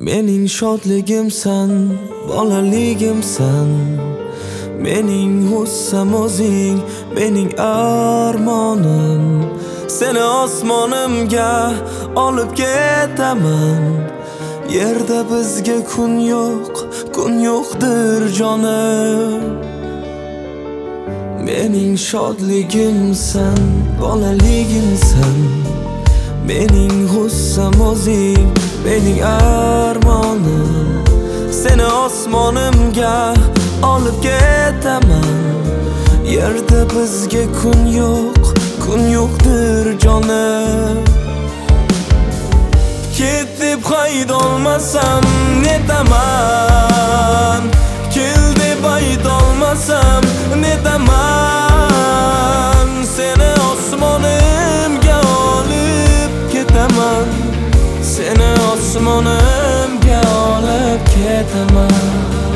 Mening shodligimsan, bolaligimsan. Mening g'ussam o'zing, mening armonim. Seni osmonimga olib ketaman. Yerda bizga kun yo'qdir jonim. Mening shodligimsan, bolaligimsan. Mening g'ussam o'zing, mening armonim. Seni osmonimga olib ketaman. Yerda bizga kun yo'qdir jonim. Ket deb haydolmasam netaman. Kel deb aytolmasam netaman. Seni osmonimga olib ketaman. Seni osmonimga olib ketaman.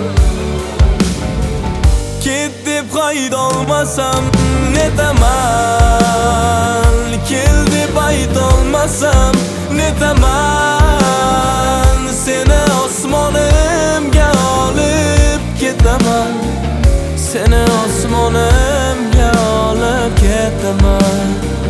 Ket deb haydolmasam netaman. Kel deb aytolmasam netaman. Seni osmonimga olib ketaman. Seni osmonimga olib ketaman.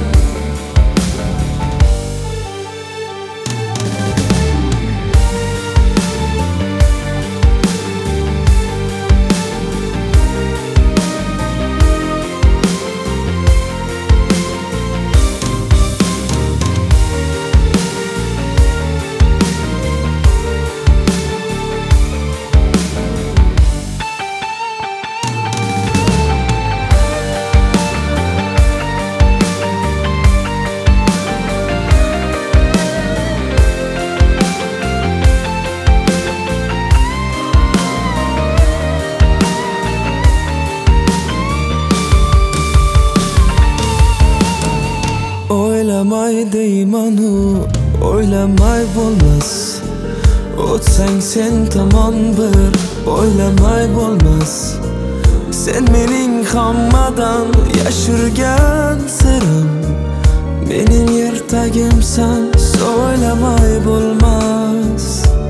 O'ylamay deymanu, o'ylamay bo'lmas. O'tsang sen tomon bir, o'ylamay bo'lmas. Sen mening hammadan yashirgan sirim. Mening ertagimsan, o'ylamay bo'lmas.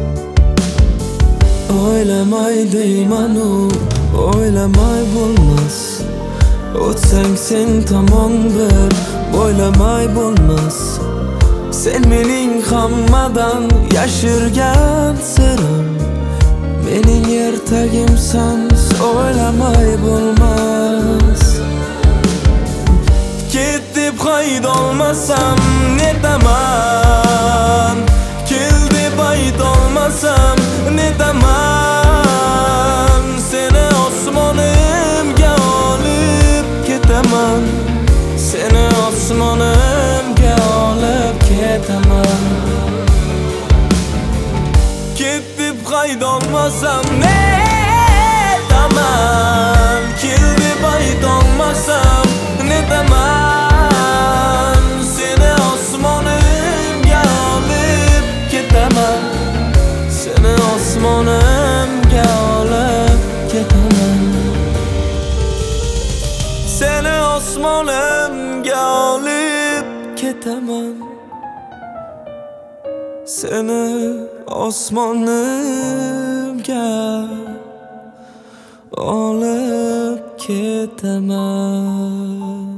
O'ylamay deymanu, o'ylamay bo'lmas. O'tsang sen tomon bir, o'ylamay bo'lmas. Sen mening hammadan yashirgan sirim. Mening ertagimsan, o'ylamay bo'lmas. Ket deb haydolmasam netaman. Kel deb aytolmasam netaman. Seni osmonimga olib ketaman. Seni osmonimga olib ketaman. Ket deb haydolmasam netaman. Kel deb aytolmasam netaman. Seni osmonimga olib ketaman. Seni osmonimga olib ketaman. Seni osmonimga olib ketaman. Seni osmonimga olib ketaman.